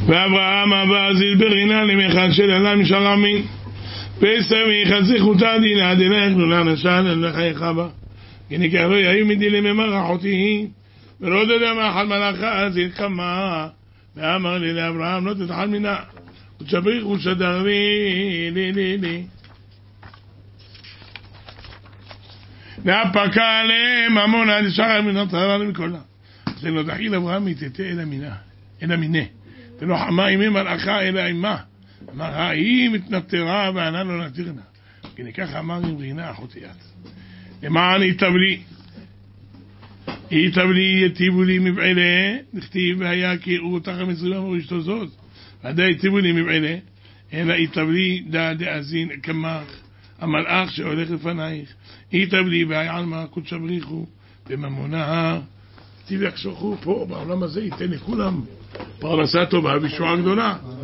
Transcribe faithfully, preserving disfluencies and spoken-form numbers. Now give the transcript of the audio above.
ואברהם הבא זיל ברינה למחד של אלה משאר עמין פסמי חצי חוטה דינה דלך נולה נשל אליך יחבה הנה כהלו יהיו מדילי ממרח אותי ולא יודע מאחד מלאכה זיל כמה ואמר לי לאברהם לא תתחל מינה ותשבריך ושדר לי לי לי לי והפקה עליהם המון עד שחר מינה תראה למכולה זה לא דחיל אברהם מתתה אלא מינה אלא מינה ולא חמה אימי מלאכה אלא אימה אמרה היא מתנתרה וענה לא נתירנה הנה ככה אמר עם רינה אחותיית למען ייטב לי ייטב לי יטיבו לי מבעלה נכתיב והיה כי הוא תחם מצרים אמרו אשתו זאת ועדה יטיבו לי מבעלה אלא ייטב לי דע דאזין כמך המלאך שהולך לפנייך ייטב לי והיה על מה קודש בריחו בממונה טיב יחשוכו פה בעולם הזה ייתן לכולם פרנסה טובה וישועה גדולה